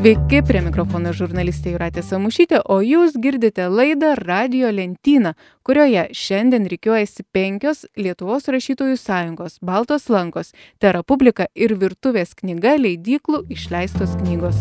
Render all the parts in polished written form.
Sveiki, prie mikrofono žurnalistė Jūratė Samušytė, o jūs girdite laidą Radijo lentyną, kurioje šiandien rikiuojasi 5 Lietuvos rašytojų sąjungos, Baltos lankos, Tera Publika ir Virtuvės knyga leidyklų išleistos knygos.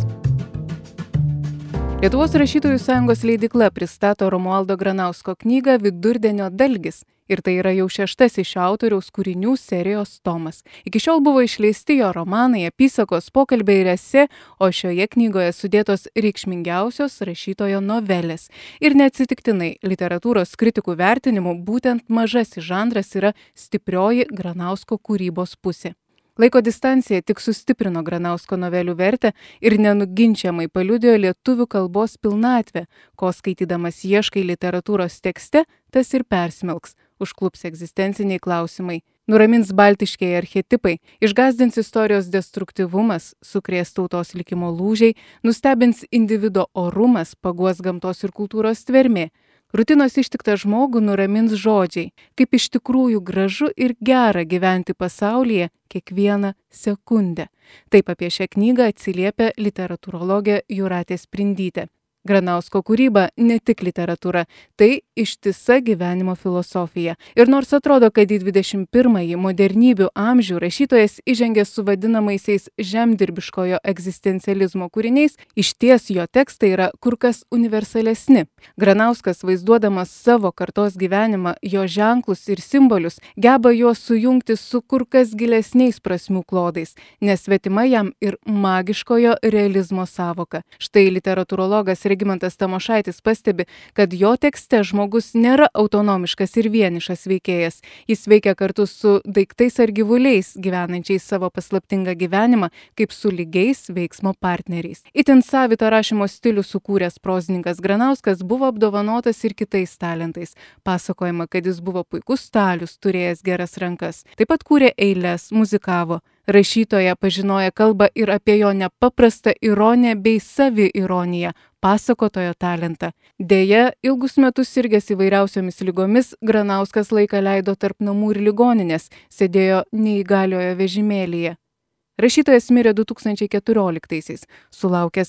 Lietuvos rašytojų sąjungos leidykla pristato Romualdo Granausko knygą Vidurdienio dalgis. Ir tai yra jau 6 šio autoriaus kūrinių serijos tomas. Iki šiol buvo išleisti jo romanai, apysakos, pokalbiai ir esė, o šioje knygoje sudėtos reikšmingiausios rašytojo novelės. Ir neatsitiktinai literatūros kritikų vertinimu būtent mažasis žanras yra stiprioji Granausko kūrybos pusė. Laiko distancija tik sustiprino Granausko novelių vertę ir nenuginčiamai paliudijo lietuvių kalbos pilnatvę, ko skaitydamas ieškai literatūros tekste, tas ir persmelks, užklups egzistenciniai klausimai, nuramins baltiškieji archetipai, išgąsdins istorijos destruktyvumas, sukrės tautos likimo lūžiai, nustebins individo orumas, paguos gamtos ir kultūros tvermė. Rutinos ištiktą žmogų nuramins žodžiai, kaip iš tikrųjų gražu ir gera gyventi pasaulyje kiekvieną sekundę. Taip apie šią knygą atsiliepia literatūrologė Jūratė Sprindytė. Granausko kūryba ne tik literatūra, tai ištisa gyvenimo filosofija. Ir nors atrodo, kad į 21-ąjį modernybių amžių rašytojas įžengė su vadinamaisiais žemdirbiškojo egzistencializmo kūriniais, išties jo tekstai yra kur kas universalesni. Granauskas, vaizduodamas savo kartos gyvenimą, jo ženklus ir simbolius, geba juos sujungti su kur kas gilesniais prasmių klodais, nes svetima jam ir magiškojo realizmo sąvoka. Štai literatūrologas Regimantas Tamošaitis pastebi, kad jo tekste žmogus nėra autonomiškas ir vienišas veikėjas. Jis veikia kartu su daiktais ar gyvuliais, gyvenančiais savo paslaptingą gyvenimą, kaip su lygiais veiksmo partneriais. Itin savitą rašymo stilių sukūręs prozininkas Granauskas buvo apdovanotas ir kitais talentais. Pasakojama, kad jis buvo puikus stalius, turėjęs geras rankas. Taip pat kūrė eiles, muzikavo. Rašytoja pažinoja kalbą ir apie jo nepaprastą ironiją bei saviironiją, pasakotojo talentą. Deja, ilgus metus sirgęs įvairiausiomis ligomis, Granauskas laiką leido tarp namų ir ligoninės, sėdėjo neįgaliojo vežimėlyje. Rašytojas mirė 2014-aisiais, sulaukęs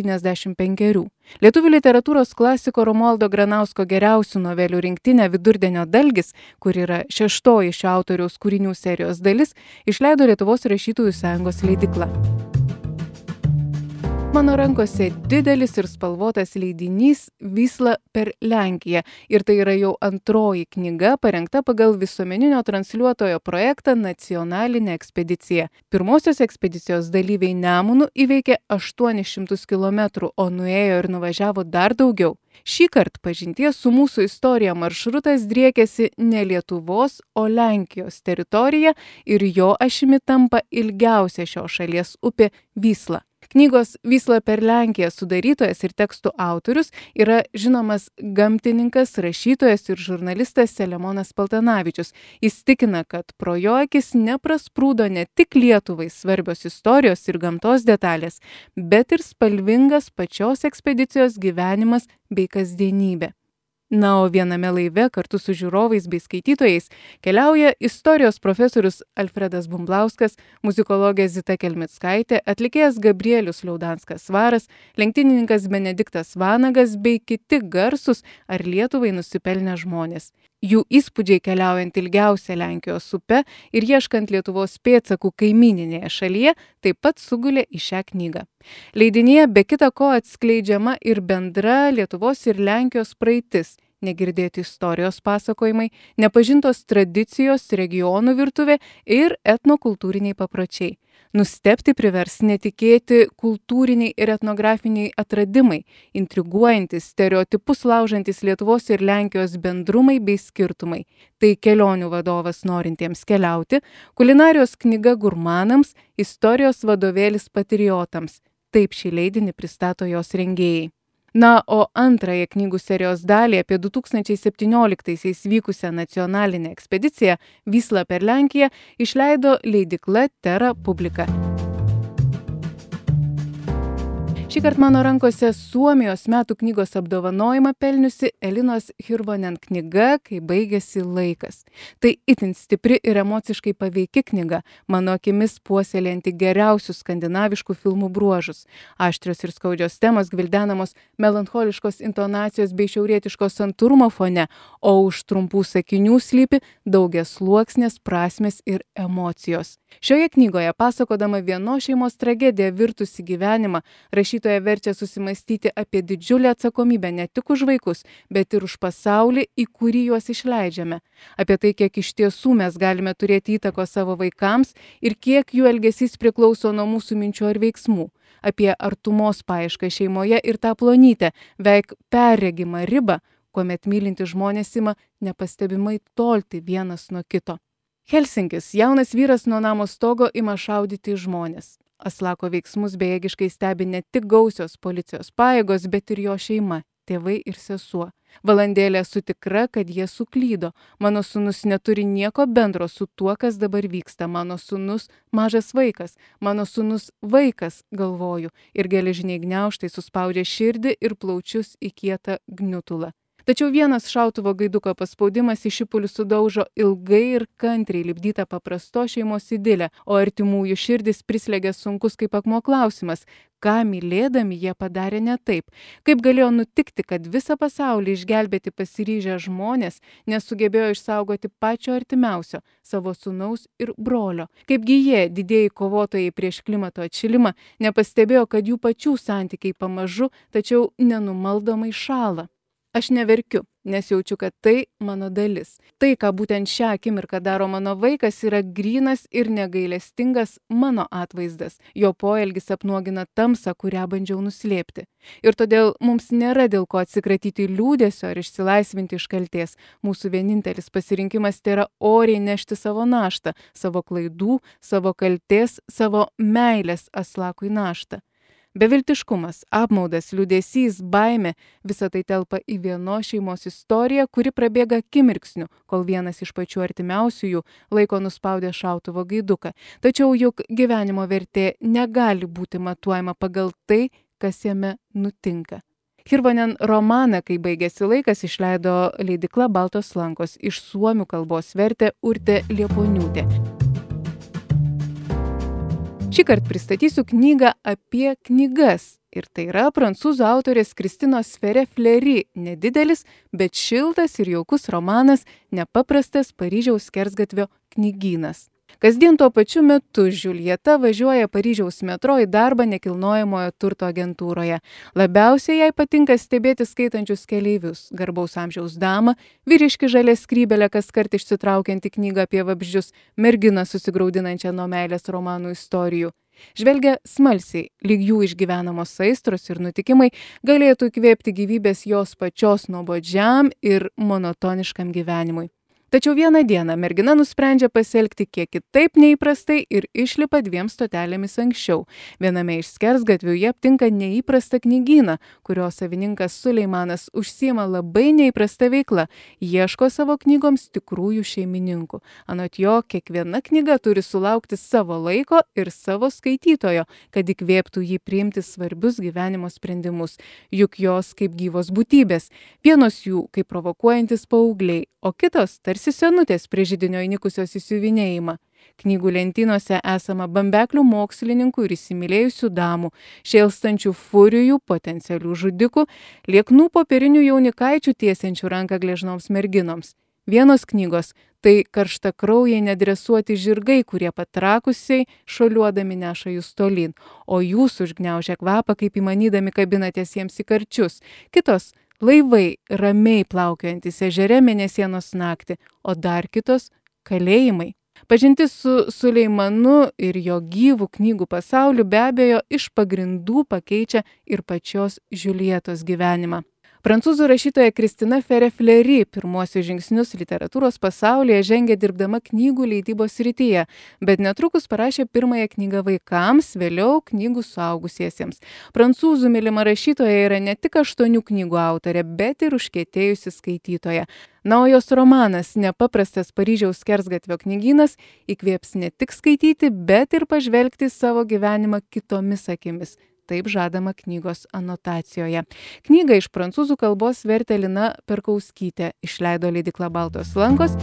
75. Lietuvių literatūros klasiko Romualdo Granausko geriausių novelių rinktinė Vidurdienio dalgis, kur yra 6 šio autoriaus kūrinių serijos dalis, išleido Lietuvos rašytojų sąjungos leidykla. Mano rankose didelis ir spalvotas leidinys Vysla per Lenkiją ir tai yra jau antroji knyga parengta pagal visuomeninio transliuotojo projektą Nacionalinė ekspedicija. Pirmosios ekspedicijos dalyviai Nemunu įveikė 800 km, o nuėjo ir nuvažiavo dar daugiau. Šįkart pažinties su mūsų istorija maršrutas driekėsi ne Lietuvos, o Lenkijos teritorija ir jo ašimi tampa ilgiausia šios šalies upė Vysla. Knygos Vysla per Lenkiją sudarytojas ir tekstų autorius yra žinomas gamtininkas, rašytojas ir žurnalistas Selemonas Paltanavičius. Jis tikina, kad pro jo akis neprasprūdo ne tik Lietuvai svarbios istorijos ir gamtos detalės, bet ir spalvingas pačios ekspedicijos gyvenimas bei kasdienybė. Na, o viename laive kartu su žiūrovais bei skaitytojais keliauja istorijos profesorius Alfredas Bumblauskas, muzikologė Zita Kelmickaitė, atlikėjas Gabrielius Liaudanskas Svaras, lenktynininkas Benediktas Vanagas bei kiti garsūs ar Lietuvai nusipelnę žmonės. Jų įspūdžiai keliaujant ilgiausią Lenkijos upe ir ieškant Lietuvos pėdsakų kaimyninėje šalyje taip pat sugulė į šią knygą. Leidinyje be kita ko atskleidžiama ir bendra Lietuvos ir Lenkijos praeitis, negirdėti istorijos pasakojimai, nepažintos tradicijos, regionų virtuvė ir etnokultūriniai papročiai. Nustebti privers netikėti kultūriniai ir etnografiniai atradimai, intriguojantis, stereotipus laužantis Lietuvos ir Lenkijos bendrumai bei skirtumai. Tai kelionių vadovas norintiems keliauti, kulinarijos knyga gurmanams, istorijos vadovėlis patriotams. Taip šį leidinį pristato jos rengėjai. Na, o antrąją knygų serijos dalį apie 2017-aisiais vykusią nacionalinę ekspediciją Vysla per Lenkiją išleido leidykla Tera Publika. Šįkart mano rankose Suomijos metų knygos apdovanojimą pelniusi Elinos Hirvonen knyga Kai baigėsi laikas. Tai itin stipri ir emociškai paveiki knyga, mano akimis puoselėjanti geriausius skandinaviškų filmų bruožus. Aštrios ir skaudžios temos gvildenamos melancholiškos intonacijos bei šiaurietiško santūrumo fone, o už trumpų sakinių slypi daugiasluoksnės prasmės ir emocijos. Šioje knygoje, pasakodama vienos šeimos tragediją virtusi gyvenimą, rašytoja verčia susimastyti apie didžiulę atsakomybę ne tik už vaikus, bet ir už pasaulį, į kurį juos išleidžiame. Apie tai, kiek iš tiesų mes galime turėti įtakos savo vaikams ir kiek jų elgesys priklauso nuo mūsų minčių ar veiksmų. Apie artumos paiešką šeimoje ir tą plonytę, veik perregimą ribą, kuomet mylinti žmonės ima nepastebimai tolti vienas nuo kito. Helsinkis. Jaunas vyras nuo namo stogo ima šaudyti į žmones. Aslako veiksmus bejėgiškai stebi ne tik gausios policijos pajėgos, bet ir jo šeima, tėvai ir sesuo. Valandėlę esu tikra, kad jie suklydo. Mano sūnus neturi nieko bendro su tuo, kas dabar vyksta. Mano sūnus mažas vaikas. Mano sūnus vaikas, galvoju. Ir geležiniai gniaužtai suspaudžia širdį ir plaučius į kietą gniutulą. Tačiau vienas šautuvo gaiduko paspaudimas į šipulius sudaužo ilgai ir kantriai lipdytą paprasto šeimos idilę, o artimųjų širdis prislegia sunkus kaip akmuo klausimas, ką mylėdami jie padarė ne taip, kaip galėjo nutikti, kad visą pasaulį išgelbėti pasiryžę žmonės nesugebėjo išsaugoti pačio artimiausio, savo sūnaus ir brolio, kaipgi jie, didieji kovotojai prieš klimato atšilimą, nepastebėjo, kad jų pačių santykiai pamažu, tačiau nenumaldomai šąla. Aš neverkiu, nes jaučiu, kad tai mano dalis. Tai, ką būtent šią akimirką daro mano vaikas, yra grynas ir negailestingas mano atvaizdas. Jo poelgis apnuogina tamsą, kurią bandžiau nuslėpti. Ir todėl mums nėra dėl ko atsikratyti liūdesio ar išsilaisvinti iš kaltės. Mūsų vienintelis pasirinkimas tai yra oriai nešti savo naštą, savo klaidų, savo kaltės, savo meilės Aslakui naštą. Beviltiškumas, apmaudas, liūdesys, baimė – visa tai telpa į vienos šeimos istoriją, kuri prabėga akimirksniu, kol vienas iš pačių artimiausiųjų laiko nuspaudę šautuvo gaiduką. Tačiau juk gyvenimo vertė negali būti matuojama pagal tai, kas jame nutinka. Hirvonen romaną Kai baigėsi laikas išleido leidykla Baltos lankos, iš suomių kalbos vertė Urtė Lieponiūtė. Šįkart pristatysiu knygą apie knygas. Ir tai yra prancūzų autorės Kristinos Ferré-Fleury nedidelis, bet šiltas ir jaukus romanas Nepaprastas Paryžiaus skersgatvio knygynas. Kasdien tuo pačiu metu Žiuljeta važiuoja Paryžiaus metro į darbą nekilnojamojo turto agentūroje. Labiausiai jai patinka stebėti skaitančius keleivius, garbaus amžiaus damą, vyriškį žalę skrybelę kaskart išsitraukiantį knygą apie vabzdžius, merginą susigraudinančią nuo meilės romanų istorijų. Žvelgia smalsiai, lyg jų išgyvenamos aistros ir nutikimai galėtų įkvėpti gyvybės jos pačios nuobodžiam ir monotoniškam gyvenimui. Tačiau vieną dieną mergina nusprendžia pasielgti kiek kitaip neįprastai ir išlipa 2 stotelėmis anksčiau. Viename iš skersgatvių jie aptinka neįprastą knygyną, kurio savininkas Suleimanas užsiima labai neįprasta veikla, ieško savo knygoms tikrųjų šeimininkų. Anot jo, kiekviena knyga turi sulaukti savo laiko ir savo skaitytojo, kad įkvėptų jį priimti svarbius gyvenimo sprendimus, juk jos kaip gyvos būtybės. Vienos jų kaip provokuojantis paaugliai, o kitos tarsi senutės prie židinio įnikusios įsiuvinėjimą. Knygų lentynose esama bambeklių mokslininkų ir įsimylėjusių damų, šėlstančių furijų, potencialių žudikų, lieknų popierinių jaunikaičių tiesiančių ranką gležnoms merginoms. Vienos knygos – tai karštakraujai nedresuoti žirgai, kurie patrakusiai šuoliuodami neša jūs tolyn, o jūs užgniaužia kvapą, kaip įmanydami kabinatės jiems į karčius. Kitos – laivai ramiai plaukiojantis ežere mėnesienos naktį, o dar kitos – kalėjimai. Pažintis su Suleimanu ir jo gyvų knygų pasauliu be abejo iš pagrindų pakeičia ir pačios Žiuljetos gyvenimą. Prancūzų rašytoja Kristina Ferré-Fleury pirmuosius žingsnius literatūros pasaulyje žengė dirbdama knygų leidybos srityje, bet netrukus parašė pirmąją knygą vaikams, vėliau knygų suaugusiesiems. Prancūzų mylima rašytoja yra ne tik 8 knygų autorė, bet ir užkietėjusi skaitytoja. Na, o jos romanas Nepaprastas Paryžiaus skersgatvio knygynas įkvėps ne tik skaityti, bet ir pažvelgti savo gyvenimą kitomis akimis. taip žadama knygos anotacijoje. Knygą iš prancūzų kalbos vertė Lina Perkauskytė, išleido leidykla Baltos lankos.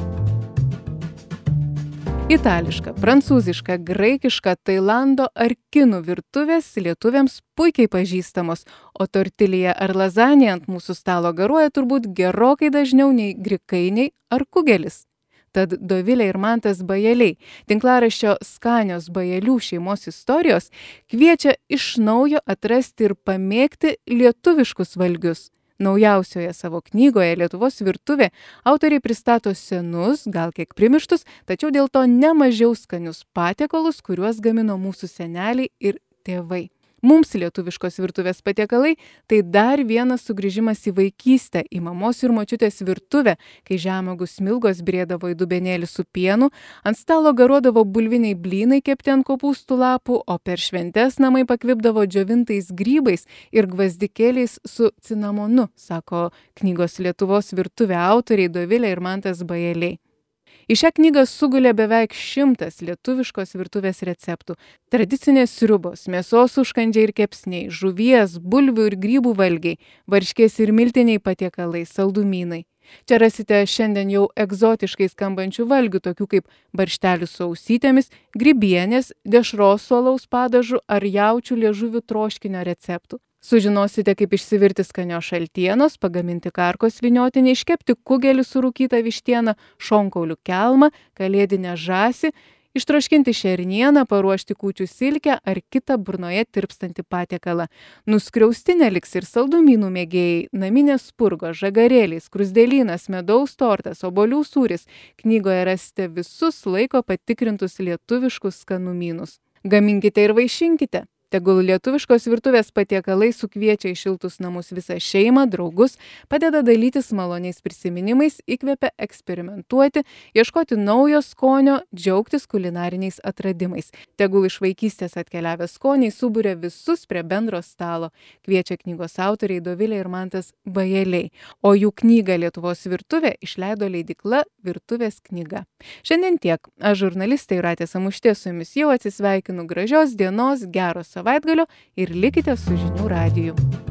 Itališka, prancūziška, graikiška, Tailando ar kinų virtuvės lietuviams puikiai pažįstamos, o tortilija ar lazanija ant mūsų stalo garuoja turbūt gerokai dažniau nei grikainiai ar kugelis. Tad Dovilė ir Mantas Bajeliai, tinklaraščio Skanios Bajelių šeimos istorijos, kviečia iš naujo atrasti ir pamėgti lietuviškus valgius. Naujausioje savo knygoje Lietuvos virtuvė autoriai pristato senus, gal kiek primirštus, tačiau dėl to ne mažiau skanius patiekalus, kuriuos gamino mūsų seneliai ir tėvai. Mums lietuviškos virtuvės patiekalai tai dar vienas sugrįžimas į vaikystę, į mamos ir močiutės virtuvę, kai žemuogių smilgos briedavo į dubenėlį su pienu, ant stalo garuodavo bulviniai blynai kepti ant kopūstų lapų, o per šventes namai pakvipdavo džiovintais grybais ir gvazdikėliais su cinamonu, sako knygos Lietuvos virtuvė autoriai Dovilė ir Mantas Bajeliai. Į šią knygą sugulė beveik 100 lietuviškos virtuvės receptų. Tradicinės sriubos, mėsos užkandžiai ir kepsniai, žuvies, bulvių ir grybų valgiai, varškės ir miltiniai patiekalai, saldumynai. Čia rasite šiandien jau egzotiškai skambančių valgių, tokių kaip barštelis su ausytėmis, grybienės, dešros su alaus padažu ar jaučių liežuvių troškinio receptų. Sužinosite, kaip išsivirti skanios šaltienos, pagaminti karkos vyniotinį, iškepti kugelį su rūkyta vištiena, šonkaulių kelmą, kalėdinę žąsį, ištroškinti šernieną, paruošti kūčių silkę ar kitą burnoje tirpstantį patiekalą. Nuskriausti neliks ir saldumynų mėgėjai, naminės spurgos, žagarėliai, skruzdėlynas, medaus tortas, obuolių sūris. Knygoje rasite visus laiko patikrintus lietuviškus skanumynus. Gaminkite ir vaišinkite. Tegul lietuviškos virtuvės patiekalai sukviečia į šiltus namus visą šeimą, draugus, padeda dalytis maloniais prisiminimais, įkvepia eksperimentuoti, ieškoti naujo skonio, džiaugtis kulinariniais atradimais. Tegul iš vaikystės atkeliavę skoniai suburia visus prie bendro stalo, kviečia knygos autoriai Dovilė ir Mantas Bajeliai. O jų knygą Lietuvos virtuvė išleido leidykla Virtuvės knyga. Šiandien tiek. Aš žurnalistė Jūratė Samuštė su jumis jau atsisveikinu. Gražios dienos, gero savaitgalio ir likite su Žinių radiju.